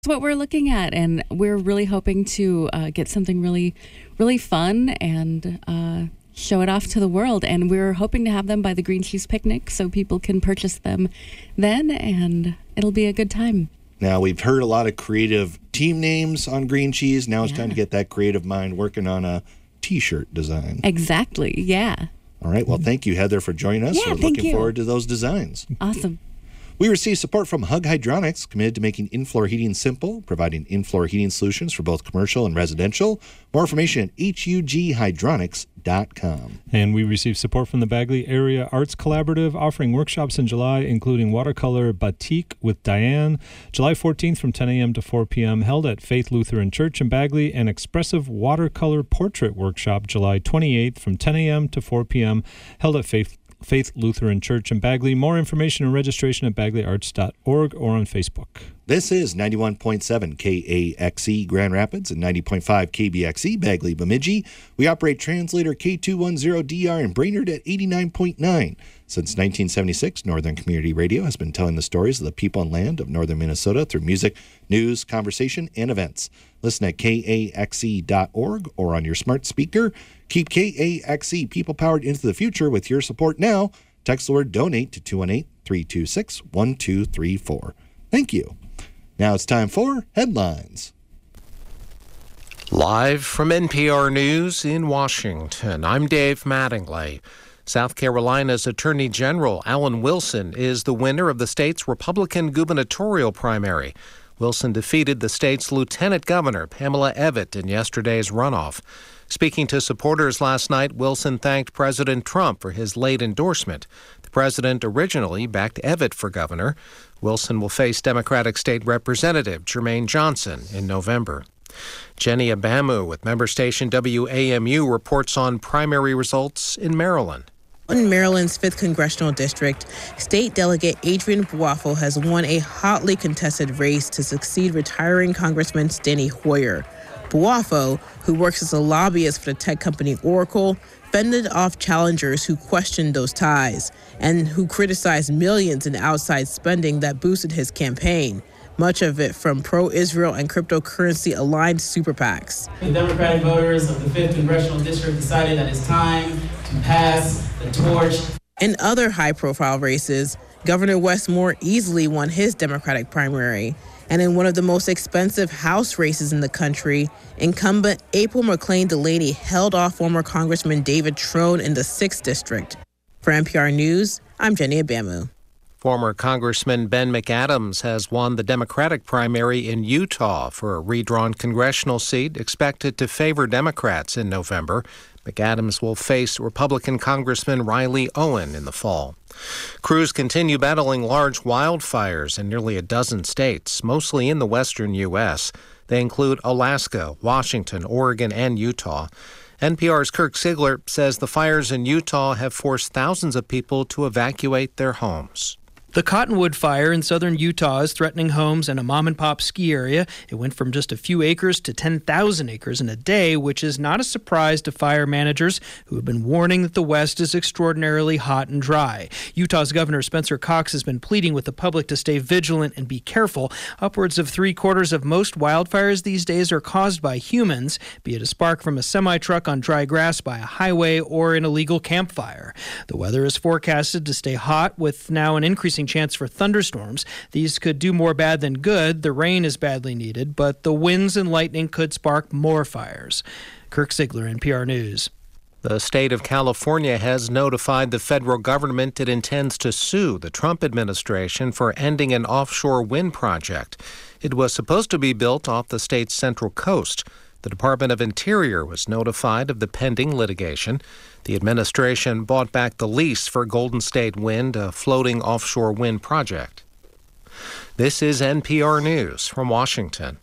what we're looking at, and we're really hoping to get something really, really fun and show it off to the world. And we're hoping to have them by the Green Cheese Picnic so people can purchase them then, and it'll be a good time. Now, we've heard a lot of creative team names on Green Cheese. Now it's time to get that creative mind working on a T-shirt design. Exactly, yeah. All right, well, thank you, Heather, for joining us. Yeah, We're looking forward to those designs. Awesome. We receive support from Hug Hydronics, committed to making in-floor heating simple, providing in-floor heating solutions for both commercial and residential. More information at hughydronics.com. And we receive support from the Bagley Area Arts Collaborative, offering workshops in July, including watercolor batik with Diane, July 14th from 10 a.m. to 4 p.m., held at Faith Lutheran Church in Bagley, and expressive watercolor portrait workshop July 28th from 10 a.m. to 4 p.m., held at Faith Lutheran Church in Bagley. More information and registration at bagleyarts.org or on Facebook. This is 91.7 KAXE Grand Rapids and 90.5 KBXE Bagley Bemidji. We operate translator K210DR in Brainerd at 89.9. Since 1976, Northern Community Radio has been telling the stories of the people and land of northern Minnesota through music, news, conversation, and events. Listen at KAXE.org or on your smart speaker. Keep KAXE people-powered into the future with your support now. Text the word DONATE to 218-326-1234. Thank you. Now it's time for Headlines. Live from NPR News in Washington, I'm Dave Mattingly. South Carolina's Attorney General Alan Wilson is the winner of the state's Republican gubernatorial primary. Wilson defeated the state's Lieutenant Governor Pamela Evette in yesterday's runoff. Speaking to supporters last night, Wilson thanked President Trump for his late endorsement. The president originally backed Evette for governor. Wilson will face Democratic State Representative Jermaine Johnson in November. Jenny Abamu with member station WAMU reports on primary results in Maryland. In Maryland's 5th Congressional District, State Delegate Adrian Buafo has won a hotly contested race to succeed retiring Congressman Steny Hoyer. Buafo, who works as a lobbyist for the tech company Oracle, fended off challengers who questioned those ties and who criticized millions in outside spending that boosted his campaign, much of it from pro-Israel and cryptocurrency-aligned super PACs. The Democratic voters of the 5th Congressional District decided that it's time to pass the torch. In other high-profile races, Governor Wes Moore easily won his Democratic primary. And in one of the most expensive House races in the country, incumbent April McClain Delaney held off former Congressman David Trone in the 6th District. For NPR News, I'm Jenny Abamu. Former Congressman Ben McAdams has won the Democratic primary in Utah for a redrawn congressional seat expected to favor Democrats in November. McAdams will face Republican Congressman Riley Owen in the fall. Crews continue battling large wildfires in nearly a dozen states, mostly in the western U.S. They include Alaska, Washington, Oregon, and Utah. NPR's Kirk Sigler says the fires in Utah have forced thousands of people to evacuate their homes. The Cottonwood Fire in southern Utah is threatening homes and a mom-and-pop ski area. It went from just a few acres to 10,000 acres in a day, which is not a surprise to fire managers who have been warning that the West is extraordinarily hot and dry. Utah's Governor Spencer Cox has been pleading with the public to stay vigilant and be careful. Upwards of 3/4 of most wildfires these days are caused by humans, be it a spark from a semi-truck on dry grass by a highway or an illegal campfire. The weather is forecasted to stay hot with now an increasing chance for thunderstorms. These could do more bad than good. The rain is badly needed, but the winds and lightning could spark more fires. Kirk Sigler, NPR News. The state of California has notified the federal government it intends to sue the Trump administration for ending an offshore wind project. It was supposed to be built off the state's central coast. The Department of Interior was notified of the pending litigation. The administration bought back the lease for Golden State Wind, a floating offshore wind project. This is NPR News from Washington.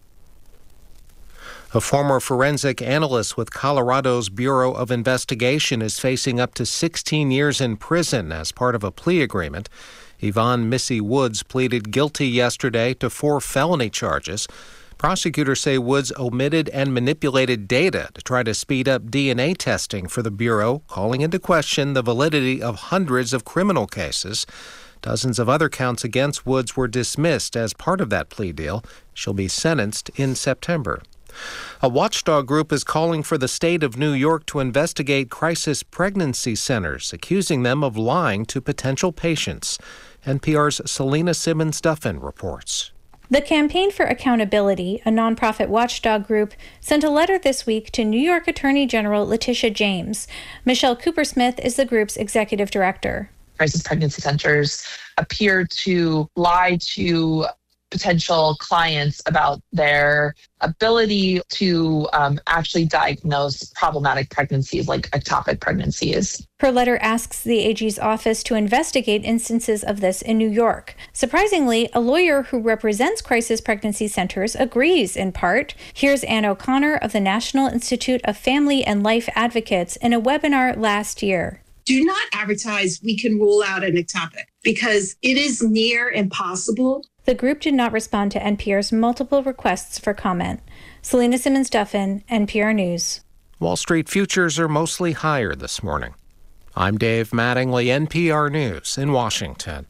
A former forensic analyst with Colorado's Bureau of Investigation is facing up to 16 years in prison as part of a plea agreement. Yvonne Missy Woods pleaded guilty yesterday to 4 felony charges. Prosecutors say Woods omitted and manipulated data to try to speed up DNA testing for the Bureau, calling into question the validity of hundreds of criminal cases. Dozens of other counts against Woods were dismissed as part of that plea deal. She'll be sentenced in September. A watchdog group is calling for the state of New York to investigate crisis pregnancy centers, accusing them of lying to potential patients. NPR's Selena Simmons-Duffin reports. The Campaign for Accountability, a nonprofit watchdog group, sent a letter this week to New York Attorney General Letitia James. Michelle Coopersmith is the group's executive director. Crisis pregnancy centers appear to lie to potential clients about their ability to actually diagnose problematic pregnancies like ectopic pregnancies. Her letter asks the AG's office to investigate instances of this in New York. Surprisingly, a lawyer who represents crisis pregnancy centers agrees in part. Here's Ann O'Connor of the National Institute of Family and Life Advocates in a webinar last year. Do not advertise we can rule out an ectopic because it is near impossible. The group did not respond to NPR's multiple requests for comment. Selena Simmons-Duffin, NPR News. Wall Street futures are mostly higher this morning. I'm Dave Mattingly, NPR News in Washington.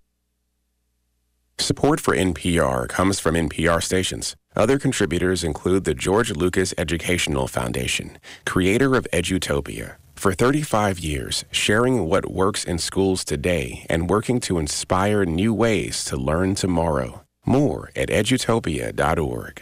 Support for NPR comes from NPR stations. Other contributors include the George Lucas Educational Foundation, creator of Edutopia. For 35 years, sharing what works in schools today and working to inspire new ways to learn tomorrow. More at edutopia.org.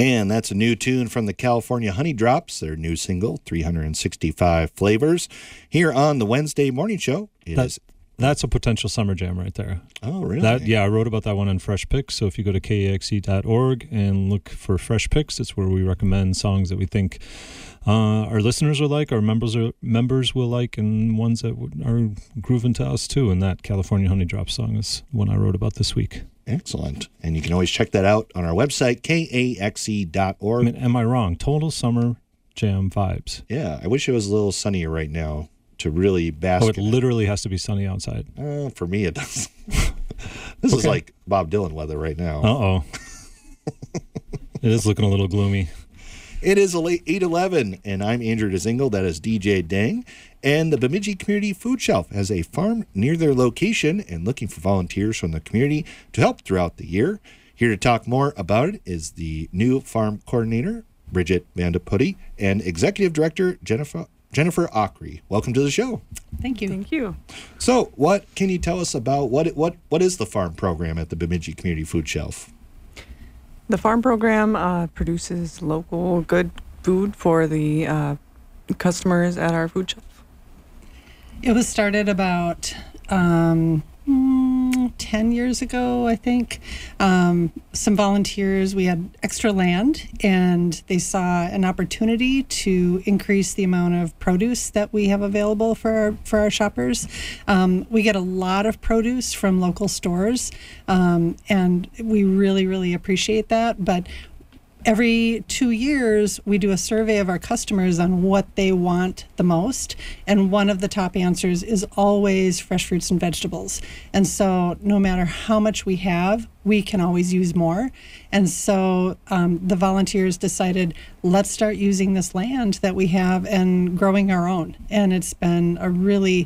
And that's a new tune from the California Honey Drops, their new single, 365 Flavors. Here on the Wednesday Morning Show, that's a potential summer jam right there. Oh, really? I wrote about that one in Fresh Picks. So if you go to kaxe.org and look for Fresh Picks, it's where we recommend songs that we think our listeners will like, our members will like, and ones that are grooving to us too. And that California Honey Drops song is one I wrote about this week. Excellent. And you can always check that out on our website, kaxe.org. I mean, am I wrong? Total summer jam vibes. Yeah, I wish it was a little sunnier right now to really bask. Oh, it literally has to be sunny outside. For me, it does. This is like Bob Dylan weather right now. Uh-oh. It is looking a little gloomy. It is 8:11, and I'm Andrew Dzingel. That is DJ Dang. And the Bemidji Community Food Shelf has a farm near their location and looking for volunteers from the community to help throughout the year. Here to talk more about it is the new farm coordinator, Bridget Vandeputty, and Executive Director, Jennifer Ockery. Welcome to the show. Thank you. Thank you. So what can you tell us about what is the farm program at the Bemidji Community Food Shelf? The farm program produces local good food for the customers at our food shelf. It was started about 10 years ago, I think. Some volunteers, we had extra land, and they saw an opportunity to increase the amount of produce that we have available for our shoppers. We get a lot of produce from local stores, and we really, really appreciate that. But every 2 years, we do a survey of our customers on what they want the most. And one of the top answers is always fresh fruits and vegetables. And so no matter how much we have, we can always use more. And so the volunteers decided, let's start using this land that we have and growing our own. And it's been a really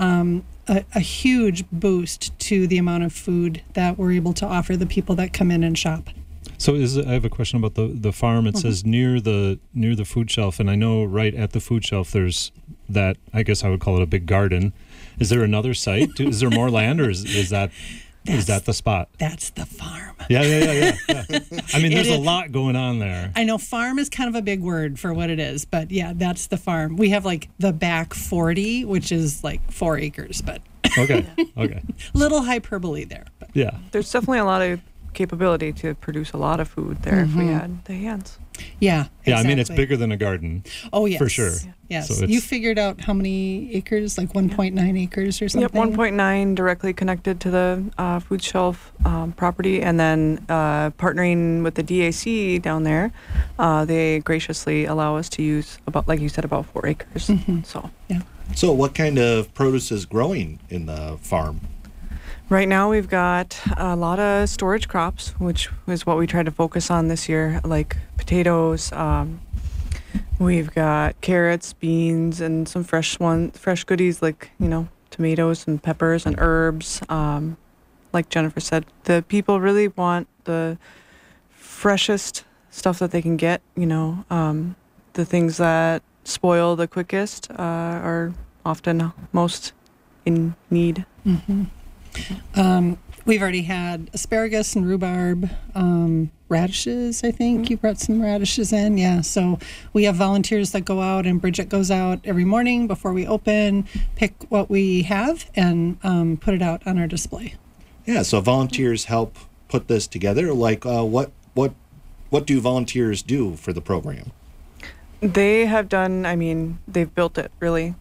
a huge boost to the amount of food that we're able to offer the people that come in and shop. So I have a question about the farm. It says near the food shelf, and I know right at the food shelf there's that, I guess I would call it a big garden. Is there another site? Is there more land, or is that the spot? That's the farm. Yeah. I mean, there's a lot going on there. I know farm is kind of a big word for what it is, but yeah, that's the farm. We have like the back 40, which is like 4 acres, but okay. Little hyperbole there. But. Yeah. There's definitely a lot of capability to produce a lot of food there if we had the hands. Yeah, exactly. Yeah, I mean, it's bigger than a garden. Oh, yes. For sure. Yes. So you figured out how many acres, like 1.9 acres or something? Yep, 1.9 directly connected to the food shelf property. And then partnering with the DAC down there, they graciously allow us to use about, like you said, about 4 acres. So what kind of produce is growing in the farm? Right now we've got a lot of storage crops, which is what we try to focus on this year, like potatoes. We've got carrots, beans, and some fresh goodies like, tomatoes and peppers and herbs. Like Jennifer said, the people really want the freshest stuff that they can get. The things that spoil the quickest are often most in need. Mm-hmm. We've already had asparagus and rhubarb, radishes, I think. You brought some radishes in. Yeah, so we have volunteers that go out, and Bridget goes out every morning before we open, pick what we have, and put it out on our display. Yeah, so volunteers help put this together. Like, what do volunteers do for the program? They have done, they've built it, really.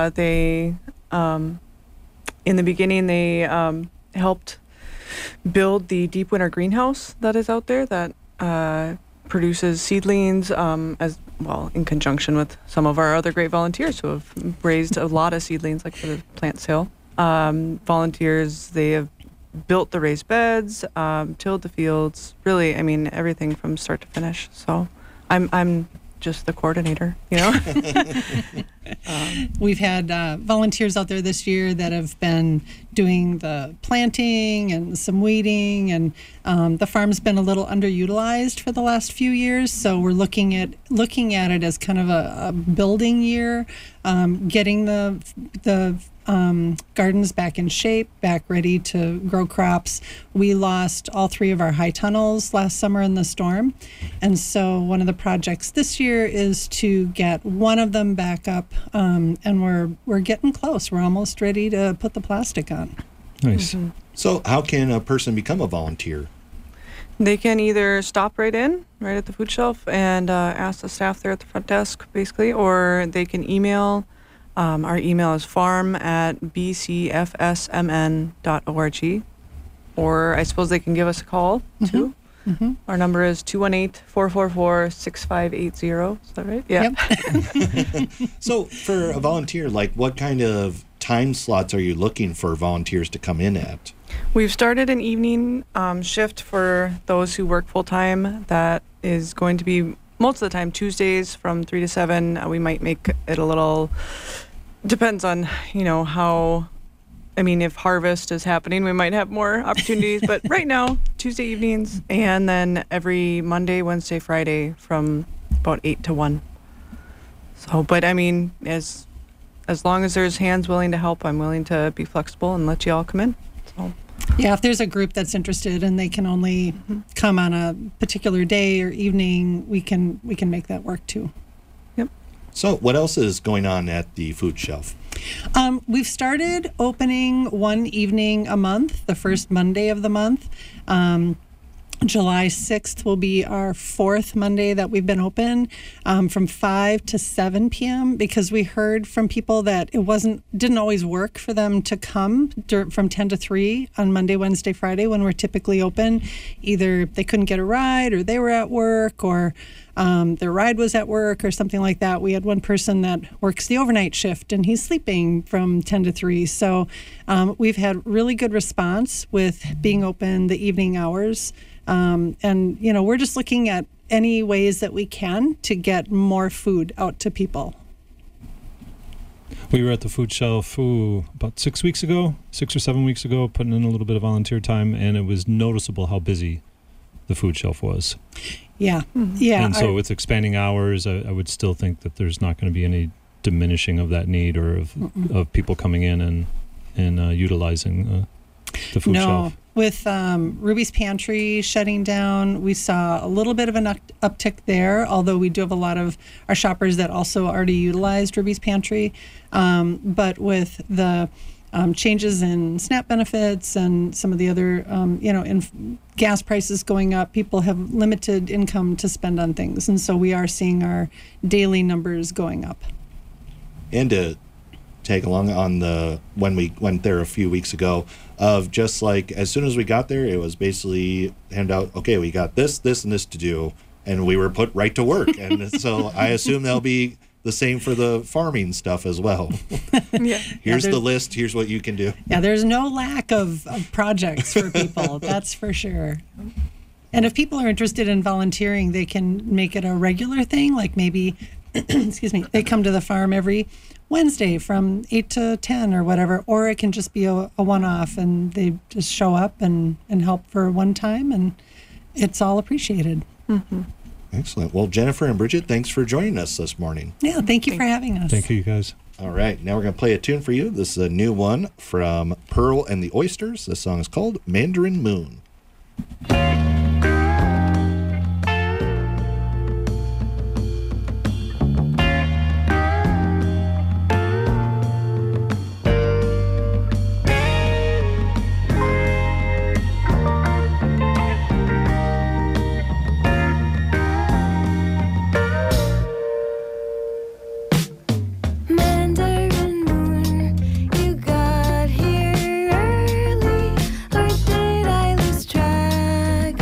In the beginning, they helped build the Deep Winter greenhouse that is out there that produces seedlings as well, in conjunction with some of our other great volunteers who have raised a lot of seedlings, like for the plant sale. Volunteers, they have built the raised beds, tilled the fields, really, everything from start to finish. So I'm just the coordinator, We've had volunteers out there this year that have been doing the planting and some weeding, and the farm's been a little underutilized for the last few years. So we're looking at it as kind of a building year, getting the gardens back in shape, back ready to grow crops. We lost all 3 of our high tunnels last summer in the storm. And so one of the projects this year is to get one of them back up, and we're getting close. We're almost ready to put the plastic on. Nice. Mm-hmm. So how can a person become a volunteer? They can either stop right at the food shelf and ask the staff there at the front desk, basically, or they can email. Our email is farm@bcfsmn.org, or I suppose they can give us a call, too. Mm-hmm. Our number is 218-444-6580. Is that right? Yeah. Yep. So for a volunteer, like what kind of time slots are you looking for volunteers to come in at? We've started an evening shift for those who work full-time. That is going to be most of the time Tuesdays from 3 to 7. We might make it a little... Depends on, how... if harvest is happening, we might have more opportunities. But right now, Tuesday evenings, and then every Monday, Wednesday, Friday from about 8 to 1. So, but as long as there's hands willing to help, I'm willing to be flexible and let you all come in. So. Yeah, if there's a group that's interested and they can only come on a particular day or evening, we can make that work too. Yep. So what else is going on at the food shelf? We've started opening one evening a month, the first Monday of the month. July 6th will be our 4th Monday that we've been open, from 5 to 7 p.m. because we heard from people that it didn't always work for them to come from 10 to 3 on Monday, Wednesday, Friday when we're typically open. Either they couldn't get a ride, or they were at work, or their ride was at work, or something like that. We had one person that works the overnight shift and he's sleeping from 10 to 3. So we've had really good response with being open the evening hours. And, we're just looking at any ways that we can to get more food out to people. We were at the food shelf about 6 or 7 weeks ago, putting in a little bit of volunteer time, and it was noticeable how busy the food shelf was. Yeah. Yeah. And so with expanding hours, I would still think that there's not going to be any diminishing of that need or of people coming in and utilizing the food shelf. With Ruby's Pantry shutting down, we saw a little bit of an uptick there, although we do have a lot of our shoppers that also already utilized Ruby's Pantry. But with the changes in SNAP benefits and some of the other, in gas prices going up, people have limited income to spend on things. And so we are seeing our daily numbers going up. And to tag along on when we went there a few weeks ago, of just like as soon as we got there, it was basically hand out, okay, we got this, and this to do, and we were put right to work. And so I assume that'll be the same for the farming stuff as well. Yeah. Here's the list. Here's what you can do. Yeah, there's no lack of projects for people. That's for sure. And if people are interested in volunteering, they can make it a regular thing. Like maybe, they come to the farm every Wednesday from 8 to 10 or whatever, or it can just be a one-off and they just show up and help for one time, and it's all appreciated. Mm-hmm. Excellent. Well, Jennifer and Bridget, thanks for joining us this morning. Yeah, thank you for having us. Thank you, guys. All right, now we're going to play a tune for you. This is a new one from Pearl and the Oysters. This song is called Mandarin Moon. Got here early, or did I lose track?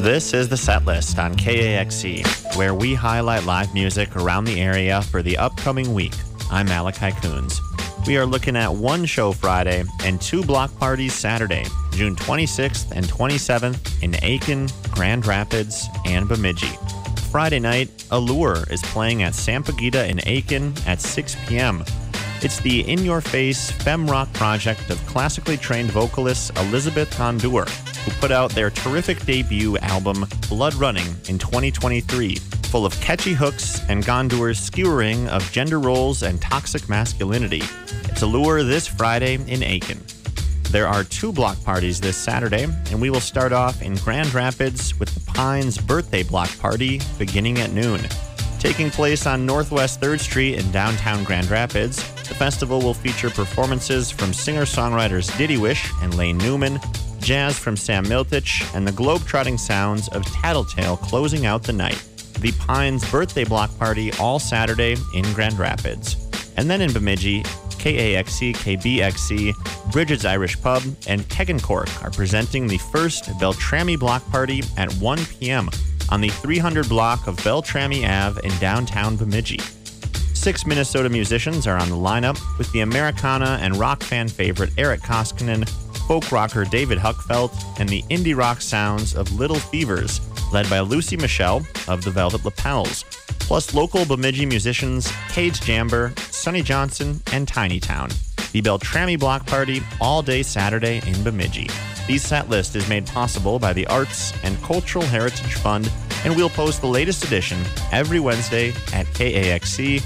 This is the set list on KAXE, where we highlight live music around the area for the upcoming week. I'm Malachi Coons. We are looking at one show Friday and 2 block parties Saturday, June 26th and 27th in Aiken, Grand Rapids, and Bemidji. Friday night, Allure is playing at Sampaguita in Aiken at 6 p.m. It's the in-your-face femme rock project of classically trained vocalist Elizabeth Gondour, who put out their terrific debut album, Blood Running, in 2023, full of catchy hooks and Gondour's skewering of gender roles and toxic masculinity. It's Allure this Friday in Aiken. There are 2 block parties this Saturday, and we will start off in Grand Rapids with the Pines Birthday Block Party beginning at noon. Taking place on Northwest 3rd Street in downtown Grand Rapids, the festival will feature performances from singer-songwriters Diddy Wish and Lane Newman, jazz from Sam Miltich, and the globe-trotting sounds of Tattletale closing out the night. The Pines Birthday Block Party all Saturday in Grand Rapids. And then in Bemidji, KAXE, KBXE, Bridget's Irish Pub, and Tegencork are presenting the first Beltrami Block Party at 1 p.m. on the 300 block of Beltrami Ave in downtown Bemidji. 6 Minnesota musicians are on the lineup, with the Americana and rock fan favorite Eric Koskinen, folk rocker David Huckfeld, and the indie rock sounds of Little Fevers, led by Lucy Michelle of the Velvet Lapels, plus local Bemidji musicians Cage Jamber, Sonny Johnson, and Tiny Town. The Beltrami Block Party all day Saturday in Bemidji. The set list is made possible by the Arts and Cultural Heritage Fund, and we'll post the latest edition every Wednesday at kaxe.org.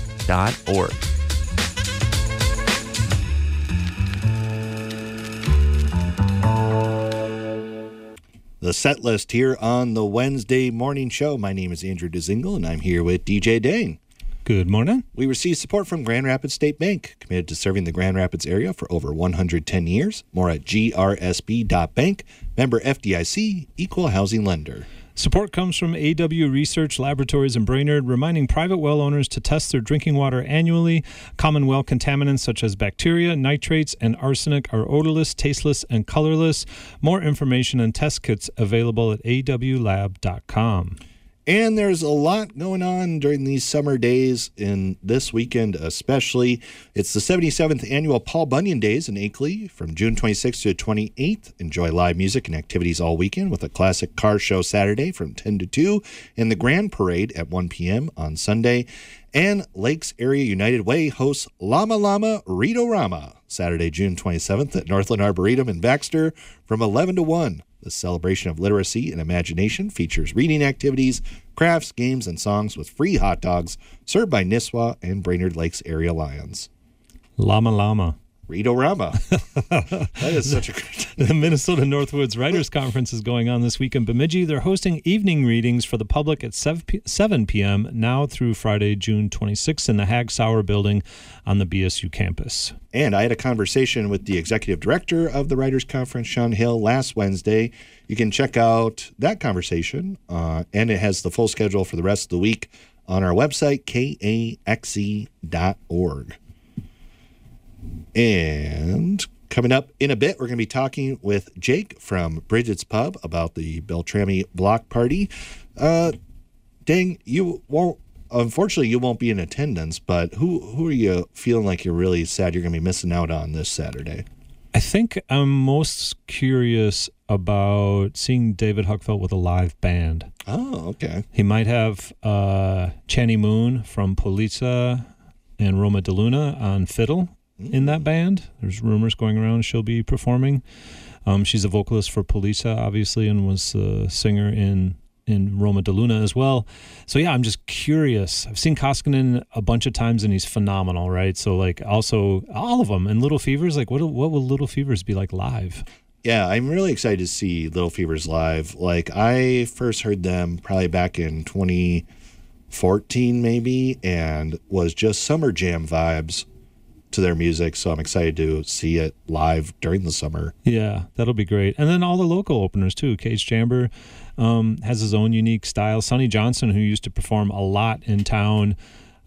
The set list here on the Wednesday morning show. My name is Andrew DeZingle, and I'm here with DJ Dane. Good morning. We receive support from Grand Rapids State Bank, committed to serving the Grand Rapids area for over 110 years. More at grsb.bank. Member FDIC, equal housing lender. Support comes from AW Research Laboratories in Brainerd, reminding private well owners to test their drinking water annually. Common well contaminants such as bacteria, nitrates, and arsenic are odorless, tasteless, and colorless. More information and test kits available at awlab.com. And there's a lot going on during these summer days, in this weekend especially. It's the 77th annual Paul Bunyan Days in Akeley from June 26th to 28th. Enjoy live music and activities all weekend with a classic car show Saturday from 10 to 2 and the Grand Parade at 1 p.m. on Sunday. And Lakes Area United Way hosts Llama Llama Read-O-Rama Saturday, June 27th at Northland Arboretum in Baxter from 11 to 1. The celebration of literacy and imagination features reading activities, crafts, games, and songs with free hot dogs served by Nisswa and Brainerd Lakes Area Lions. Llama Llama. Read-O-Rama. That is such a great... The Minnesota Northwoods Writers Conference is going on this week in Bemidji. They're hosting evening readings for the public at 7 p.m. now through Friday, June 26th in the Hag Sauer building on the BSU campus. And I had a conversation with the executive director of the Writers Conference, Sean Hill, last Wednesday. You can check out that conversation, and it has the full schedule for the rest of the week on our website, kaxe.org. And coming up in a bit, we're going to be talking with Jake from Bridget's Pub about the Beltrami Block Party. Dang, unfortunately, you won't be in attendance, but who are you feeling like you're really sad you're going to be missing out on this Saturday? I think I'm most curious about seeing David Huckfeld with a live band. Oh, okay. He might have Channy Moon from Polizza and Roma De Luna on fiddle in that band. There's rumors going around she'll be performing. She's a vocalist for Polizza, obviously, and was a singer in Roma De Luna as well. So yeah, I'm just curious. I've seen Koskinen a bunch of times and he's phenomenal, right? So like also all of them. And Little Fevers, like what will Little Fevers be like live? Yeah, I'm really excited to see Little Fevers live. Like I first heard them probably back in 2014 maybe, and was just summer jam vibes to their music, so I'm excited to see it live during the summer. Yeah, that'll be great. And then all the local openers too. Cage Jamber has his own unique style. Sonny Johnson, who used to perform a lot in town,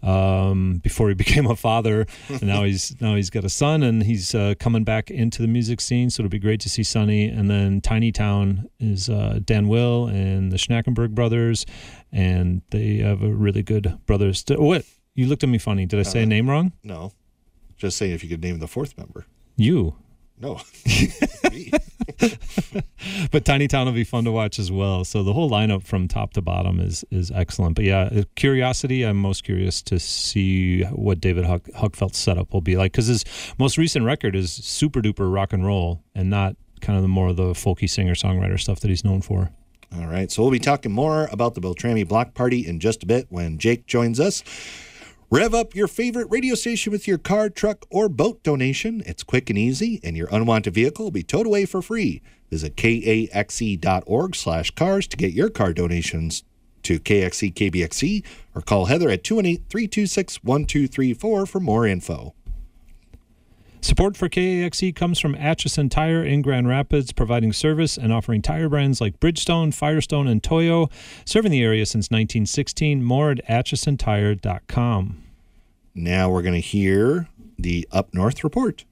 before he became a father. And now he's got a son, and he's coming back into the music scene. So it'll be great to see Sonny. And then Tiny Town is Dan Will and the Schnackenberg brothers, and they have a really good brothers. What? You looked at me funny. Did I say a name wrong? No. Just saying if you could name the fourth member. You. No. Me. But Tiny Town will be fun to watch as well. So the whole lineup from top to bottom is excellent. But yeah, curiosity, I'm most curious to see what David Huckfeldt's setup will be like, because his most recent record is super duper rock and roll and not kind of the more of the folky singer-songwriter stuff that he's known for. All right, so we'll be talking more about the Beltrami Block Party in just a bit when Jake joins us. Rev up your favorite radio station with your car, truck, or boat donation. It's quick and easy, and your unwanted vehicle will be towed away for free. Visit kaxe.org/cars to get your car donations to KXC KBXC, or call Heather at 218-326-1234 for more info. Support for KAXE comes from Atchison Tire in Grand Rapids, providing service and offering tire brands like Bridgestone, Firestone, and Toyo. Serving the area since 1916. More at atchisontire.com. Now we're going to hear the Up North report.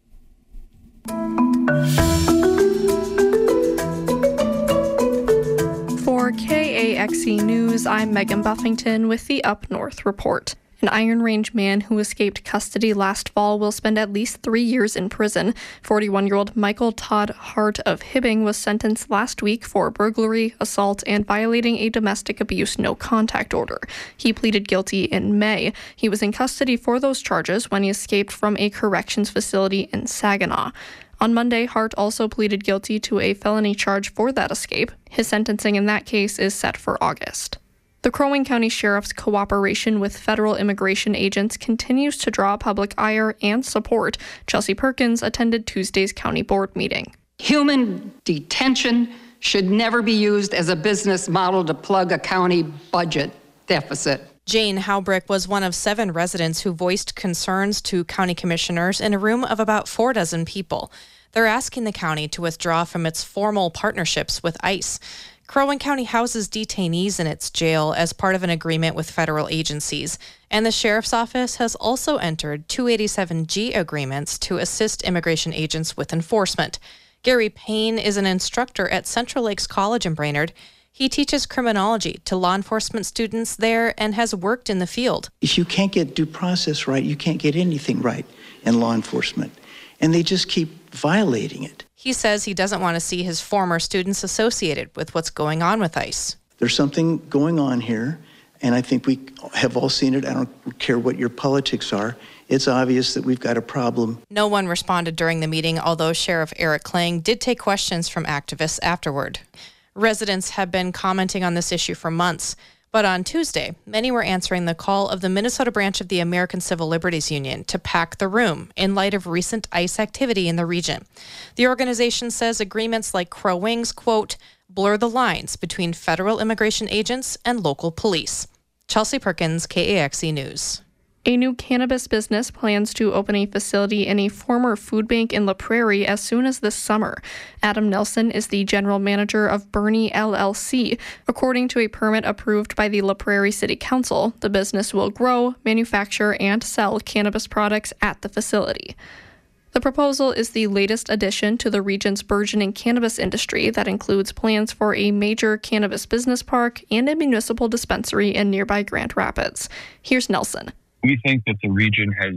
For KAXE News, I'm Megan Buffington with the Up North report. An Iron Range man who escaped custody last fall will spend at least 3 years in prison. 41-year-old Michael Todd Hart of Hibbing was sentenced last week for burglary, assault, and violating a domestic abuse no-contact order. He pleaded guilty in May. He was in custody for those charges when he escaped from a corrections facility in Saginaw. On Monday, Hart also pleaded guilty to a felony charge for that escape. His sentencing in that case is set for August. The Crow Wing County Sheriff's cooperation with federal immigration agents continues to draw public ire and support. Chelsea Perkins attended Tuesday's county board meeting. Human detention should never be used as a business model to plug a county budget deficit. Jane Haubrick was one of 7 residents who voiced concerns to county commissioners in a room of about 4 people. They're asking the county to withdraw from its formal partnerships with ICE. Crow Wing County houses detainees in its jail as part of an agreement with federal agencies, and the Sheriff's Office has also entered 287G agreements to assist immigration agents with enforcement. Gary Payne is an instructor at Central Lakes College in Brainerd. He teaches criminology to law enforcement students there and has worked in the field. If you can't get due process right, you can't get anything right in law enforcement, and they just keep violating it. He says he doesn't want to see his former students associated with what's going on with ICE. There's something going on here, and I think we have all seen it. I don't care what your politics are. It's obvious that we've got a problem. No one responded during the meeting, although Sheriff Eric Klang did take questions from activists afterward. Residents have been commenting on this issue for months. But on Tuesday, many were answering the call of the Minnesota branch of the American Civil Liberties Union to pack the room in light of recent ICE activity in the region. The organization says agreements like Crow Wing's, quote, blur the lines between federal immigration agents and local police. Chelsea Perkins, KAXE News. A new cannabis business plans to open a facility in a former food bank in La Prairie as soon as this summer. Adam Nelson is the general manager of Bernie LLC. According to a permit approved by the La Prairie City Council, the business will grow, manufacture, and sell cannabis products at the facility. The proposal is the latest addition to the region's burgeoning cannabis industry that includes plans for a major cannabis business park and a municipal dispensary in nearby Grand Rapids. Here's Nelson. We think that the region has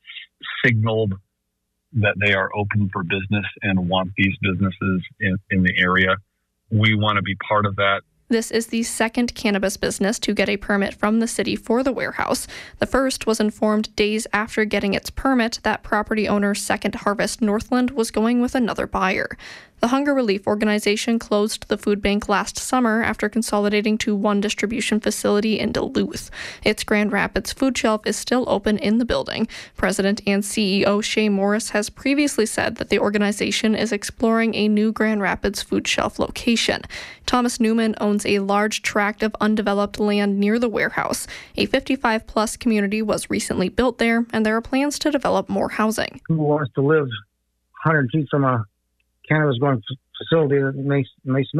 signaled that they are open for business and want these businesses in the area. We want to be part of that. This is the second cannabis business to get a permit from the city for the warehouse. The first was informed days after getting its permit that property owner Second Harvest Northland was going with another buyer. The Hunger Relief Organization closed the food bank last summer after consolidating to one distribution facility in Duluth. Its Grand Rapids food shelf is still open in the building. President and CEO Shay Morris has previously said that the organization is exploring a new Grand Rapids food shelf location. Thomas Newman owns a large tract of undeveloped land near the warehouse. A 55-plus community was recently built there, and there are plans to develop more housing. Who wants to live 100 feet from a cannabis growing facility that may smell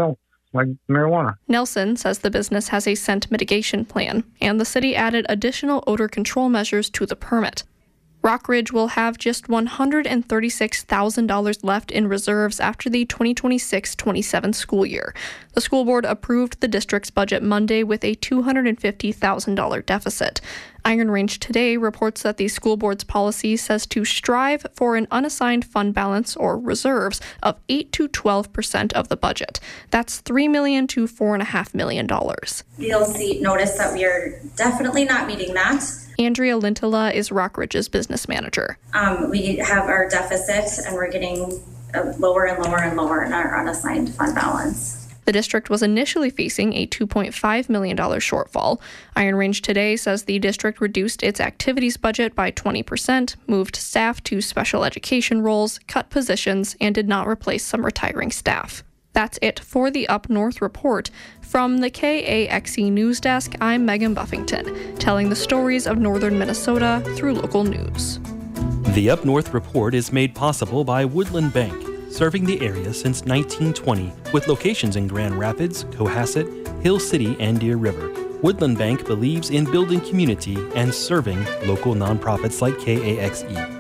like marijuana. Nelson says the business has a scent mitigation plan, and the city added additional odor control measures to the permit. Rockridge will have just $136,000 left in reserves after the 2026-27 school year. The school board approved the district's budget Monday with a $250,000 deficit. Iron Range Today reports that the school board's policy says to strive for an unassigned fund balance or reserves of 8 to 12% of the budget. That's $3 million to $4.5 million. You'll notice that we are definitely not meeting that. Andrea Lintola is Rockridge's business manager. We have our deficit, and we're getting lower and lower and lower in our unassigned fund balance. The district was initially facing a $2.5 million shortfall. Iron Range Today says the district reduced its activities budget by 20%, moved staff to special education roles, cut positions, and did not replace some retiring staff. That's it for the Up North Report. From the KAXE News Desk, I'm Megan Buffington, telling the stories of northern Minnesota through local news. The Up North Report is made possible by Woodland Bank, serving the area since 1920, with locations in Grand Rapids, Cohasset, Hill City, and Deer River. Woodland Bank believes in building community and serving local nonprofits like KAXE.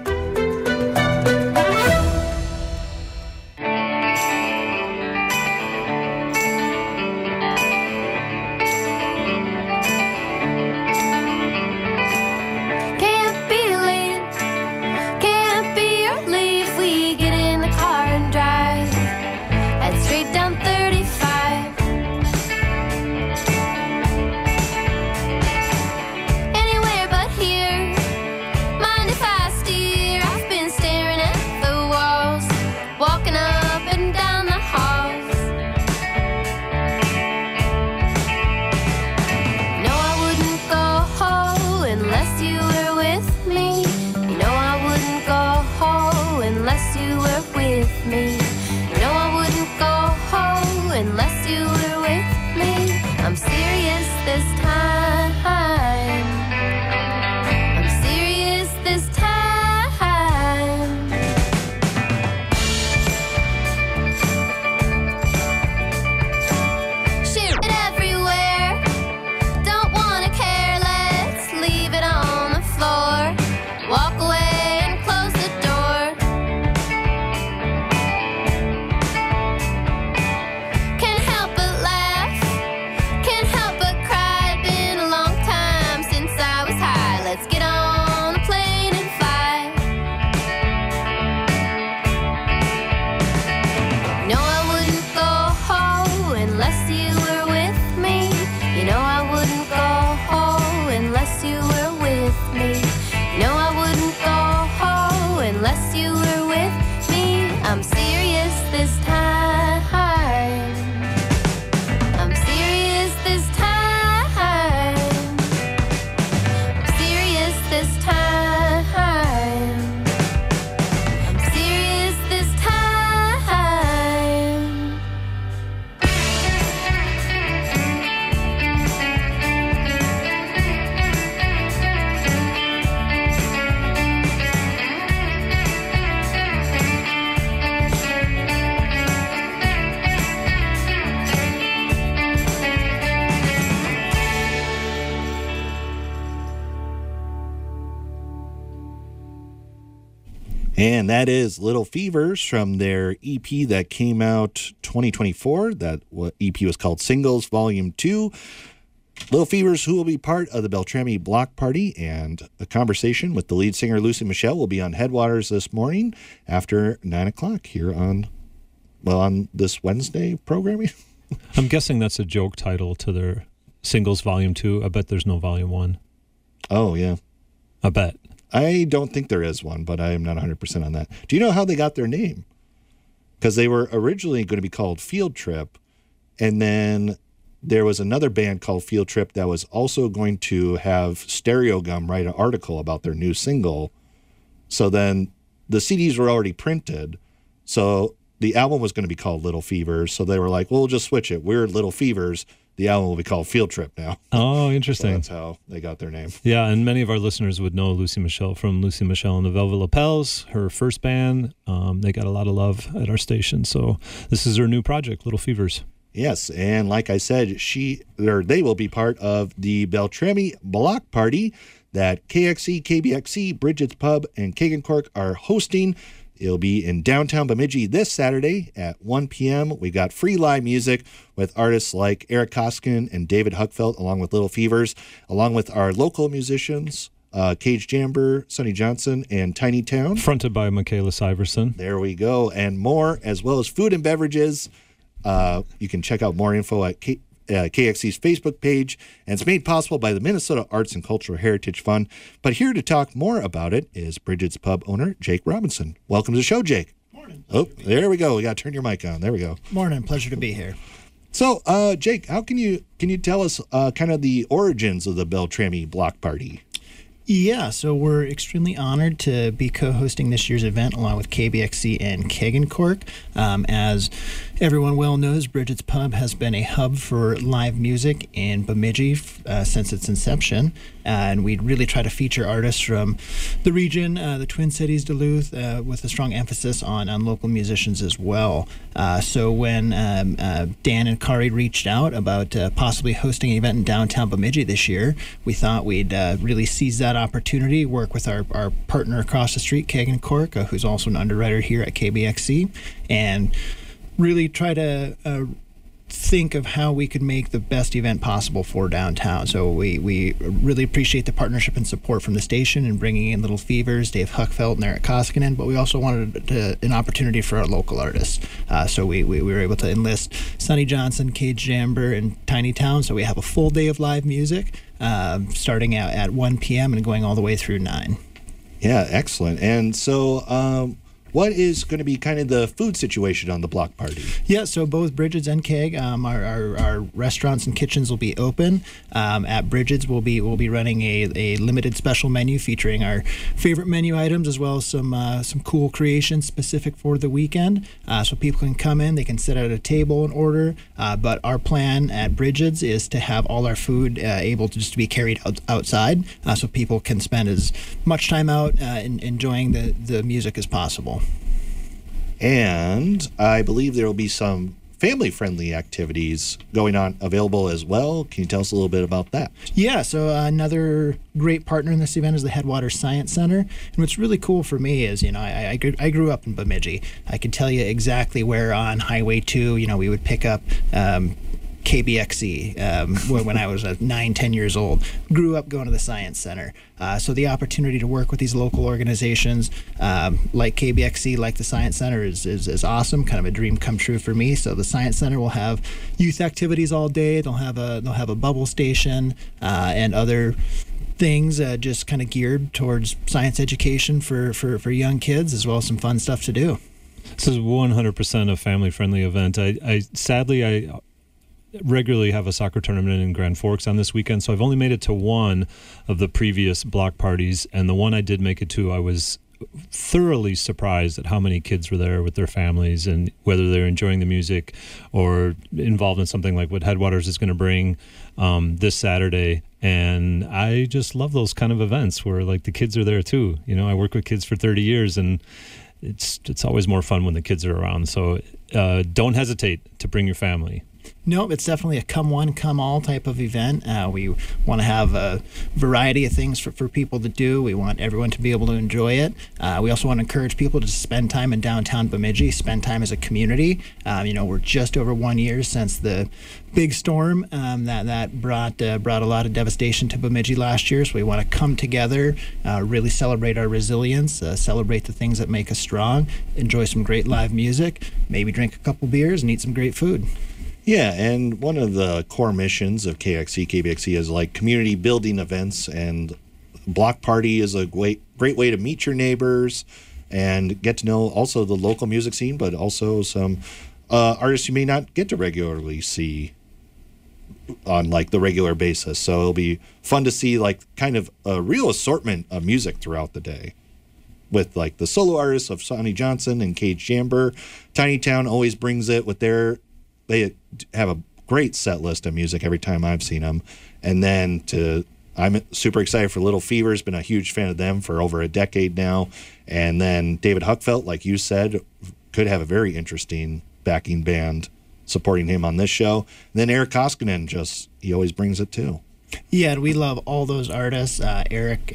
And that is Little Fevers from their EP that came out 2024. That EP was called Singles Volume 2. Little Fevers, who will be part of the Beltrami Block Party, and a conversation with the lead singer Lucy Michelle will be on Headwaters this morning after 9 o'clock here on this Wednesday programming. I'm guessing that's a joke title to their Singles Volume 2. I bet there's no Volume 1. Oh, yeah. I bet. I don't think there is one, but I am not 100% on that. Do you know how they got their name? Because they were originally going to be called Field Trip, and then there was another band called Field Trip that was also going to have Stereo Gum write an article about their new single. So then the CDs were already printed, so the album was going to be called Little Fevers. So they were like, well, we'll just switch it. We're Little Fevers. The album will be called Field Trip now. Oh, interesting. So that's how they got their name. Yeah, and many of our listeners would know Lucy Michelle from Lucy Michelle and the Velvet Lapels, her first band. They got a lot of love at our station. So this is her new project, Little Fevers. Yes, and like I said, they will be part of the Beltrami Block Party that KXC, KBXC, Bridget's Pub, and Kagan Cork are hosting. It'll be in downtown Bemidji this Saturday at 1 p.m. We've got free live music with artists like Eric Koskinen and David Huckfeld, along with Little Fevers, along with our local musicians, Cage Jamber, Sonny Johnson, and Tiny Town. Fronted by Michaela Syverson. There we go. And more, as well as food and beverages. You can check out more info at KXC's Facebook page, and it's made possible by the Minnesota Arts and Cultural Heritage Fund. But here to talk more about it is Bridget's Pub owner, Jake Robinson. Welcome to the show, Jake. Morning. Oh, there we go. We got to turn your mic on. There we go. Morning. Pleasure to be here. So, Jake, how can you tell us kind of the origins of the Beltrami Block Party? Yeah, so we're extremely honored to be co-hosting this year's event along with KBXC and Kagan Cork. As everyone well knows, Bridget's Pub has been a hub for live music in Bemidji since its inception. And we really try to feature artists from the region, the Twin Cities, Duluth, with a strong emphasis on local musicians as well. So when Dan and Kari reached out about possibly hosting an event in downtown Bemidji this year, we thought we'd really seize that opportunity, work with our partner across the street, Kagan Cork, who's also an underwriter here at KBXC, and really try to think of how we could make the best event possible for downtown. So we really appreciate the partnership and support from the station and bringing in Little Fevers, Dave Huckfeld, and Eric Koskinen, but we also wanted an opportunity for our local artists. So we were able to enlist Sonny Johnson, Cage Jamber, and Tiny Town. So we have a full day of live music starting out at 1 p.m. and going all the way through 9. Yeah, excellent. And so what is going to be kind of the food situation on the block party? Yeah, so both Bridget's and Keg, our restaurants and kitchens will be open. At Bridget's, we'll be running a limited special menu featuring our favorite menu items as well as some cool creations specific for the weekend. So people can come in, they can sit at a table and order. But our plan at Bridget's is to have all our food able to just be carried outside, so people can spend as much time out enjoying the music as possible. And I believe there will be some family-friendly activities going on available as well. Can you tell us a little bit about that? Yeah, so another great partner in this event is the Headwaters Science Center. And what's really cool for me is, I grew up in Bemidji. I can tell you exactly where on Highway 2, we would pick up KBXC when I was 9-10 years old. Grew up going to the Science Center. So the opportunity to work with these local organizations like KBXC, like the Science Center is awesome, kind of a dream come true for me. So the Science Center will have youth activities all day. They'll have a bubble station and other things just kind of geared towards science education for young kids, as well as some fun stuff to do. This is 100% a family-friendly event. I sadly regularly have a soccer tournament in Grand Forks on this weekend, so I've only made it to one of the previous block parties, and the one I did make it to, I was thoroughly surprised at how many kids were there with their families and whether they're enjoying the music or involved in something like what Headwaters is going to bring this Saturday. And I just love those kind of events where like the kids are there too. I work with kids for 30 years and it's always more fun when the kids are around. So don't hesitate to bring your family. No, it's definitely a come one, come all type of event. We want to have a variety of things for people to do. We want everyone to be able to enjoy it. We also want to encourage people to spend time in downtown Bemidji, spend time as a community. We're just over 1 year since the big storm that brought a lot of devastation to Bemidji last year. So we want to come together, really celebrate our resilience, celebrate the things that make us strong, enjoy some great live music, maybe drink a couple beers and eat some great food. Yeah, and one of the core missions of KXC, KBXC is like community building events, and block party is a great way to meet your neighbors and get to know also the local music scene, but also some artists you may not get to regularly see on like the regular basis. So it'll be fun to see like kind of a real assortment of music throughout the day, with like the solo artists of Sonny Johnson and Cage Jamber. Tiny Town always brings it with they have a great set list of music every time I've seen them. And then I'm super excited for Little Fevers, been a huge fan of them for over a decade now. And then David Huckfeld, like you said, could have a very interesting backing band. supporting him on this show. And then Eric Koskinen, he always brings it too. Yeah, and we love all those artists. Eric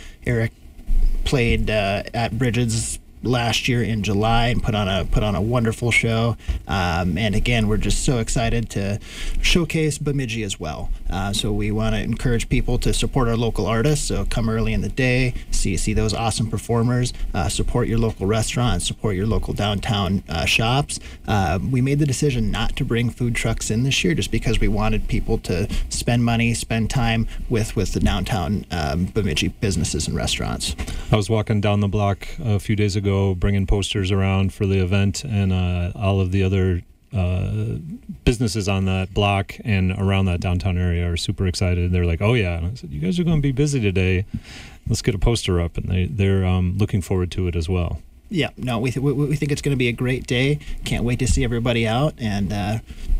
played at Bridges last year in July and put on a wonderful show. And again, we're just so excited to showcase Bemidji as well. So we want to encourage people to support our local artists. So come early in the day, see those awesome performers, support your local restaurants, support your local downtown shops. We made the decision not to bring food trucks in this year just because we wanted people to spend money, spend time with the downtown Bemidji businesses and restaurants. I was walking down the block a few days ago bringing posters around for the event, and all of the other businesses on that block and around that downtown area are super excited. They're like, oh yeah. And I said, you guys are going to be busy today. Let's get a poster up. And they're looking forward to it as well. Yeah, no, we think it's going to be a great day. Can't wait to see everybody out. And it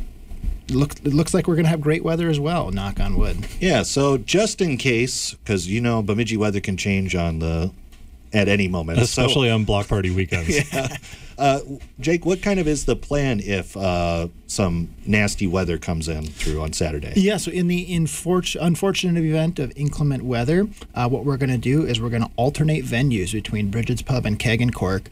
looks like we're going to have great weather as well, knock on wood. Yeah, so just in case, because Bemidji weather can change at any moment. Especially on block party weekends. Yeah. Jake, what kind of is the plan if some nasty weather comes in through on Saturday? Yeah, so in the unfortunate event of inclement weather, what we're going to do is we're going to alternate venues between Bridget's Pub and Keg and Cork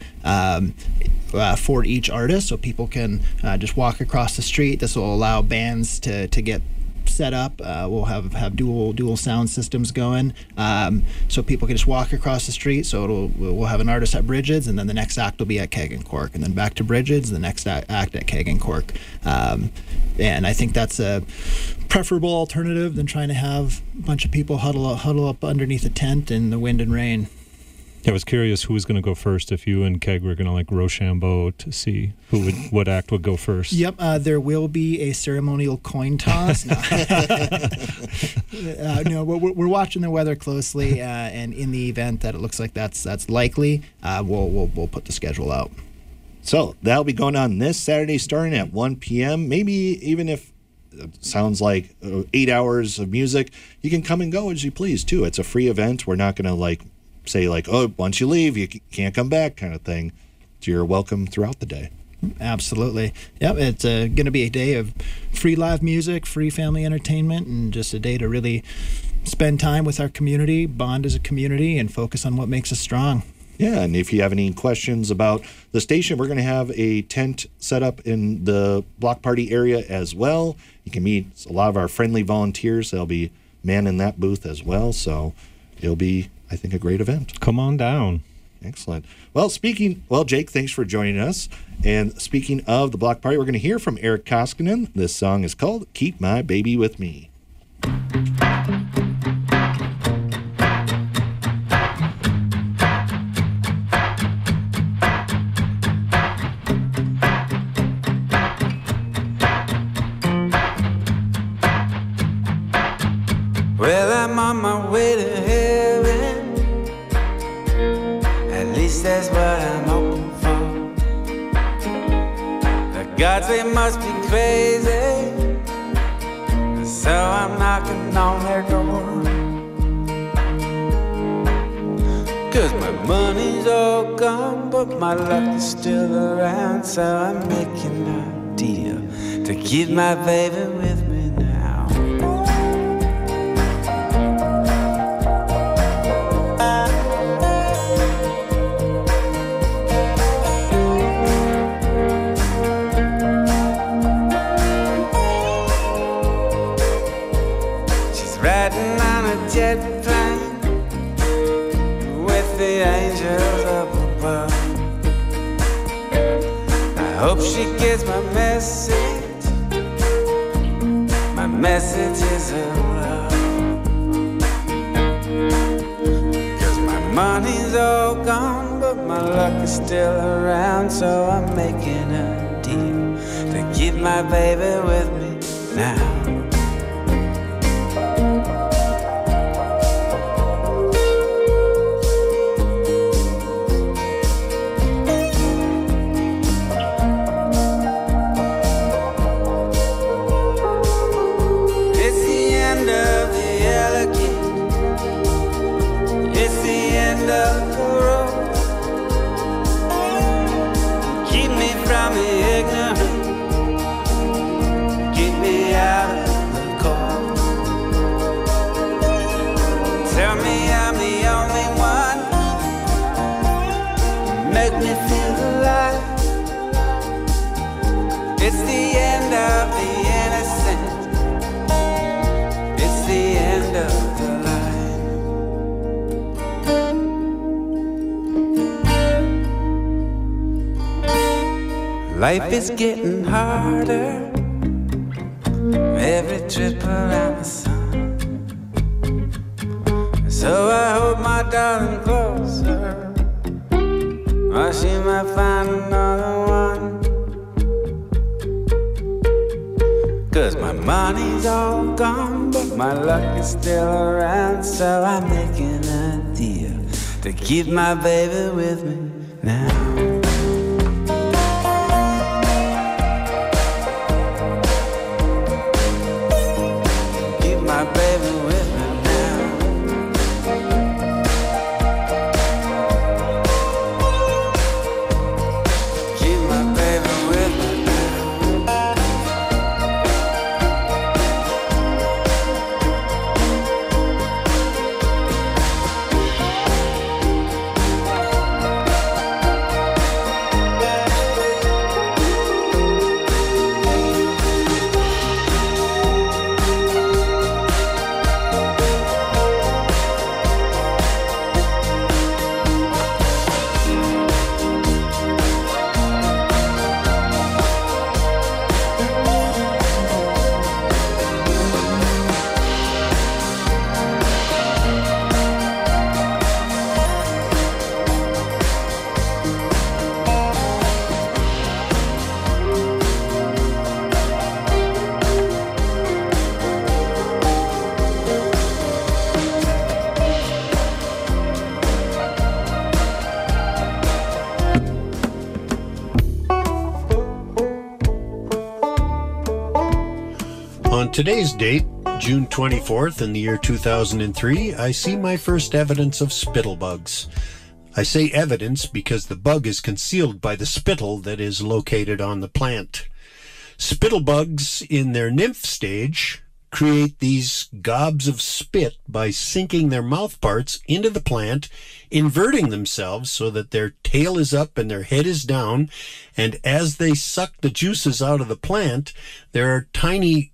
for each artist, so people can just walk across the street. This will allow bands to get set up. We'll have dual sound systems going, so people can just walk across the street. So we'll have an artist at Bridget's, and then the next act will be at Keg and Cork, and then back to Bridget's, the next act at Keg and Cork. And I think that's a preferable alternative than trying to have a bunch of people huddle up underneath a tent in the wind and rain. I was curious who was going to go first, if you and Keg were going to Rochambeau to see what act would go first. Yep, there will be a ceremonial coin toss. No, we're watching the weather closely, and in the event that it looks like that's likely, we'll put the schedule out. So that'll be going on this Saturday starting at 1 p.m. Maybe even if it sounds like 8 hours of music, you can come and go as you please, too. It's a free event. We're not going to say oh, once you leave, you can't come back kind of thing. So you're welcome throughout the day. Absolutely. Yep, it's going to be a day of free live music, free family entertainment, and just a day to really spend time with our community, bond as a community, and focus on what makes us strong. Yeah, and if you have any questions about the station, we're going to have a tent set up in the block party area as well. You can meet a lot of our friendly volunteers. They'll be manning that booth as well, so it'll be, I think, a great event. Come on down. Excellent. Well, Jake, thanks for joining us. And speaking of the block party, we're going to hear from Eric Koskinen. This song is called Keep My Baby With Me. Well, I'm on my way to heaven. At least that's what I'm hoping for. The gods, they must be crazy, so I'm knocking on their door. 'Cause my money's all gone, but my luck is still around, so I'm making a deal to keep my baby with me now. Riding on a jet plane with the angels up above. I hope she gets my message. My message is of love. 'Cause my money's all gone, but my luck is still around, so I'm making a deal to keep my baby with me now. It's the end of the innocent. It's the end of the line. Life is getting harder. Every trip around the sun. So I hold my darling closer, or she might find another one. 'Cause my money's all gone, but my luck is still around. So I'm making a deal to keep my baby with me now. On today's date, June 24th in the year 2003, I see my first evidence of spittlebugs. I say evidence because the bug is concealed by the spittle that is located on the plant. Spittlebugs in their nymph stage create these gobs of spit by sinking their mouth parts into the plant, inverting themselves so that their tail is up and their head is down, and as they suck the juices out of the plant, there are tiny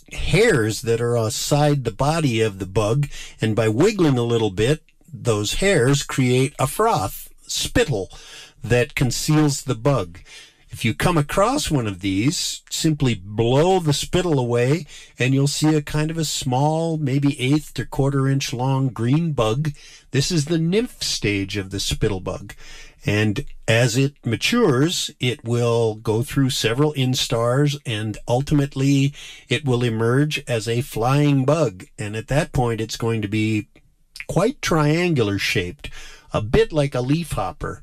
hairs that are outside the body of the bug, and by wiggling a little bit, those hairs create a froth, spittle, that conceals the bug. If you come across one of these, simply blow the spittle away and you'll see a kind of a small, maybe eighth to quarter-inch long green bug. This is the nymph stage of the spittle bug. And as it matures, it will go through several instars and ultimately it will emerge as a flying bug. And at that point, it's going to be quite triangular shaped, a bit like a leafhopper,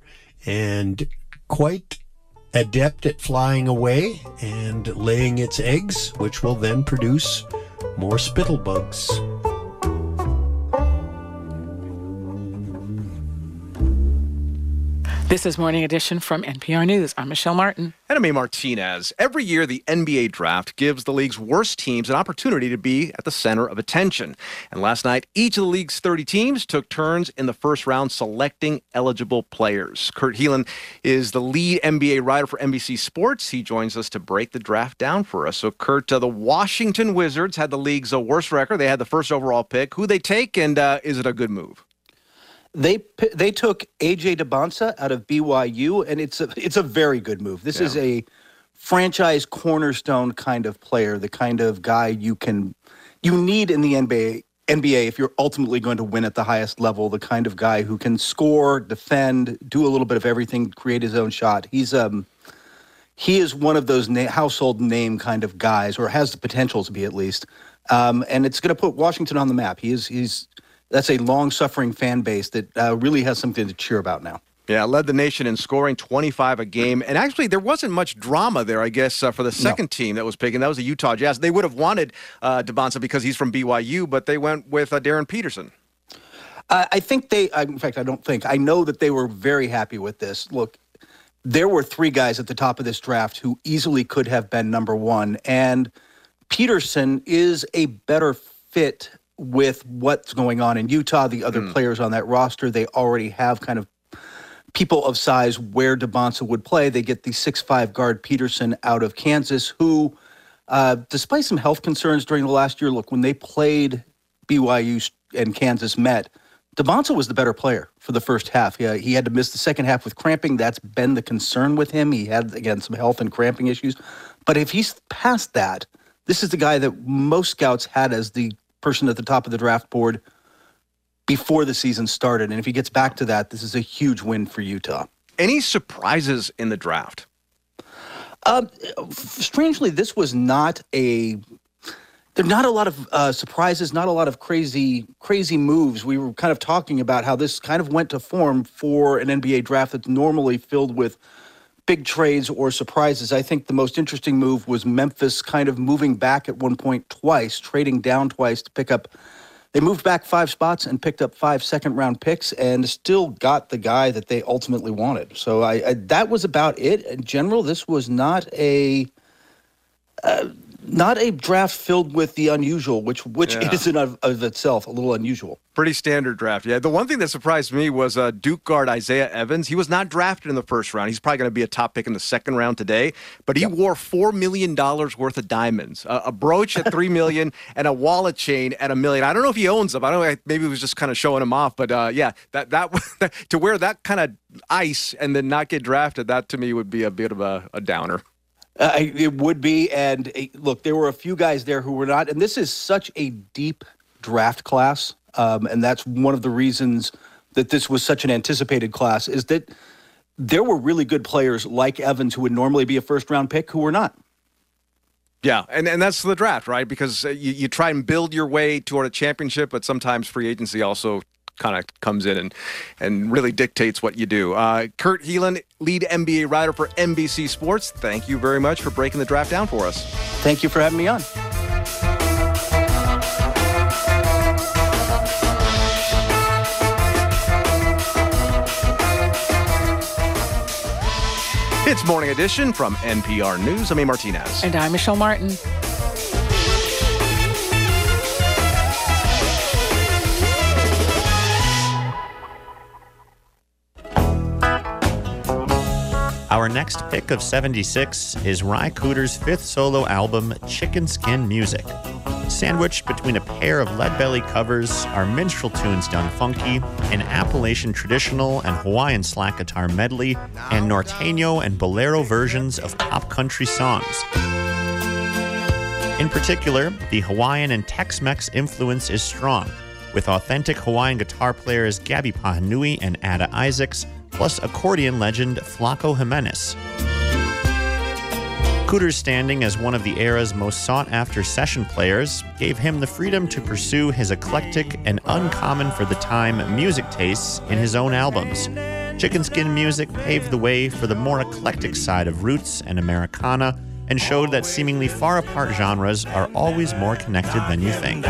and quite adept at flying away and laying its eggs, which will then produce more spittlebugs. This is Morning Edition from NPR News. I'm Michelle Martin. And I'm A. Martinez. Every year, the NBA draft gives the league's worst teams an opportunity to be at the center of attention. And last night, each of the league's 30 teams took turns in the first round selecting eligible players. Kurt Helin is the lead NBA writer for NBC Sports. He joins us to break the draft down for us. So, Kurt, the Washington Wizards had the league's worst record. They had the first overall pick. Who they take, and is it a good move? They took A.J. DeBonsa out of BYU, and it's a very good move. This is a franchise cornerstone kind of player, the kind of guy you need in the NBA if you're ultimately going to win at the highest level, the kind of guy who can score, defend, do a little bit of everything, create his own shot. He is one of those household name kind of guys, or has the potential to be at least. And it's going to put Washington on the map. That's a long-suffering fan base that really has something to cheer about now. Yeah, led the nation in scoring, 25 a game. And actually, there wasn't much drama there, I guess, for the second team that was picking. That was the Utah Jazz. They would have wanted DeBonsa because he's from BYU, but they went with Darren Peterson. I think I know that they were very happy with this. Look, there were three guys at the top of this draft who easily could have been number one, and Peterson is a better fit with what's going on in Utah, the other players on that roster. They already have kind of people of size where DeBonsa would play. They get the 6'5" guard Peterson out of Kansas, who, despite some health concerns during the last year, look, when they played BYU and Kansas met, DeBonsa was the better player for the first half. He had to miss the second half with cramping. That's been the concern with him. He had, again, some health and cramping issues. But if he's past that, this is the guy that most scouts had as the person at the top of the draft board before the season started. And if he gets back to that, this is a huge win for Utah. Any surprises in the draft? Strangely, this was not a... There are not a lot of surprises, not a lot of crazy moves. We were kind of talking about how this kind of went to form for an NBA draft that's normally filled with big trades or surprises. I think the most interesting move was Memphis kind of moving back at one point twice, trading down twice to pick up. They moved back 5 spots and picked up 5 second-round picks and still got the guy that they ultimately wanted. So that was about it. In general, this was not a draft filled with the unusual, which Yeah. is in of itself a little unusual. Pretty standard draft. Yeah. The one thing that surprised me was Duke guard Isaiah Evans. He was not drafted in the first round. He's probably going to be a top pick in the second round today. But he wore $4 million worth of diamonds, a brooch at $3 million, and a wallet chain at $1 million. I don't know if he owns them. I don't know. Maybe he was just kind of showing them off. But yeah, that to wear that kind of ice and then not get drafted, that to me would be a bit of a downer. It would be, and look, there were a few guys there who were not, and this is such a deep draft class, and that's one of the reasons that this was such an anticipated class, is that there were really good players like Evans who would normally be a first-round pick who were not. Yeah, and that's the draft, right? Because you try and build your way toward a championship, but sometimes free agency also kind of comes in and really dictates what you do. Kurt Helin, lead NBA writer for NBC Sports, thank you very much for breaking the draft down for us. Thank you for having me on. It's Morning Edition from NPR News. I'm A. Martinez. And I'm Michelle Martin. Our next pick of 76 is Ry Cooder's 5th solo album, Chicken Skin Music. Sandwiched between a pair of Leadbelly covers are minstrel tunes done funky, an Appalachian traditional and Hawaiian slack guitar medley, and Norteño and bolero versions of pop country songs. In particular, the Hawaiian and Tex-Mex influence is strong, with authentic Hawaiian guitar players Gabby Pahanui and Ada Isaacs, plus accordion legend Flaco Jimenez. Cooder's standing as one of the era's most sought-after session players gave him the freedom to pursue his eclectic and uncommon for the time music tastes in his own albums. Chicken Skin Music paved the way for the more eclectic side of roots and Americana and showed that seemingly far apart genres are always more connected than you think.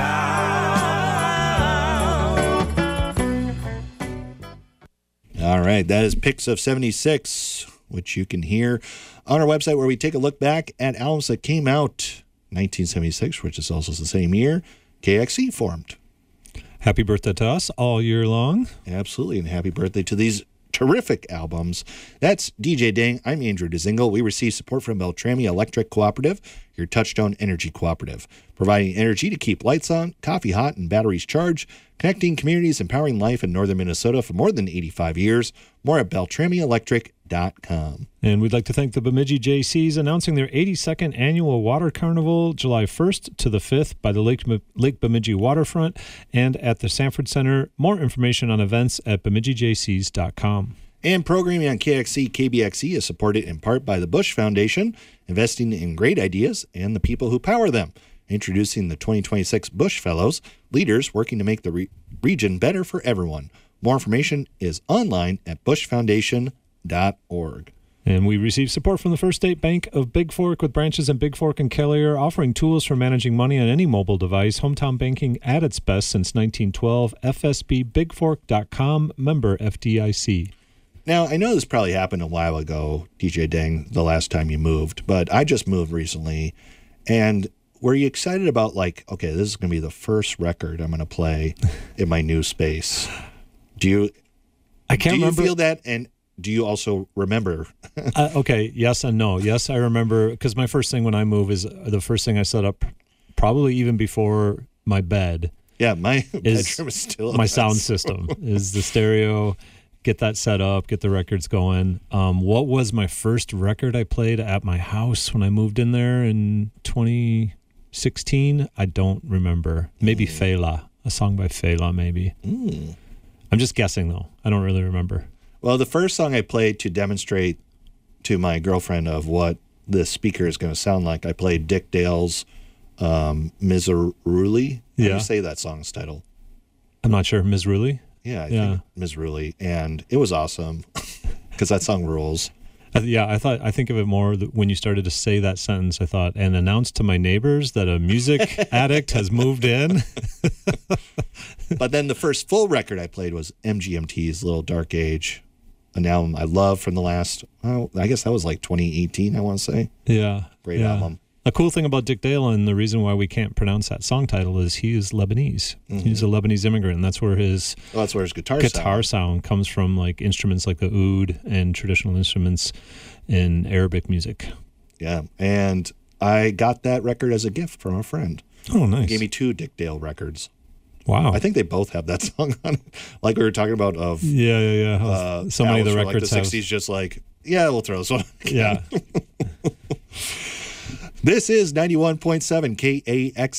All right, that is Picks of 76, which you can hear on our website, where we take a look back at albums that came out 1976, which is also the same year KXC formed. Happy birthday to us all year long. Absolutely, and happy birthday to these terrific albums. That's DJ Dang. I'm Andrew DeZingle. We receive support from Beltrami Electric Cooperative, your Touchstone Energy Cooperative, providing energy to keep lights on, coffee hot, and batteries charged, connecting communities, empowering life in northern Minnesota for more than 85 years. More at BeltramiElectric.com. And we'd like to thank the Bemidji JCs announcing their 82nd annual Water Carnival, July 1st to the 5th by the Lake Bemidji Waterfront and at the Sanford Center. More information on events at BemidjiJCs.com. And programming on KXC KBXE is supported in part by the Bush Foundation, investing in great ideas and the people who power them. Introducing the 2026 Bush Fellows, leaders working to make the region better for everyone. More information is online at bushfoundation.org. And we receive support from the First State Bank of Big Fork with branches in Big Fork and Kelliher, offering tools for managing money on any mobile device. Hometown banking at its best since 1912. FSBBigFork.com, member FDIC. Now, I know this probably happened a while ago, DJ Dang, the last time you moved, but I just moved recently. And were you excited about, like, okay, this is going to be the first record I'm going to play in my new space? I can't remember. Do you feel that? And do you also remember? Okay, yes and no. Yes, I remember, because my first thing when I move is the first thing I set up, probably even before my bed. Yeah, my bedroom is still my sound system is the stereo. Get that set up, get the records going. What was my first record I played at my house when I moved in there in 2016? I don't remember. Maybe Fela, a song by Fela, maybe. I'm just guessing, though. I don't really remember. Well, the first song I played to demonstrate to my girlfriend of what this speaker is going to sound like, I played Dick Dale's Miseruli. How do you say that song's title? I'm not sure. Miseruli? Yeah, I think Miseruli. And it was awesome because that song rules. I think of it more when you started to say that sentence. I thought, and announced to my neighbors that a music addict has moved in. But then the first full record I played was MGMT's Little Dark Age, an album I love from the last, I guess that was like 2018, I want to say. Yeah. Great album. A cool thing about Dick Dale, and the reason why we can't pronounce that song title, is he is Lebanese. He's a Lebanese immigrant, and that's where his guitar sound comes from, like instruments like the oud and traditional instruments in Arabic music. Yeah, and I got that record as a gift from a friend. Oh, nice. He gave me 2 Dick Dale records. Wow. I think they both have that song on it. Like we were talking about of... Yeah. So many of the records like the 60s just like, yeah, we'll throw this one. Yeah. This is 91.7 KAXE.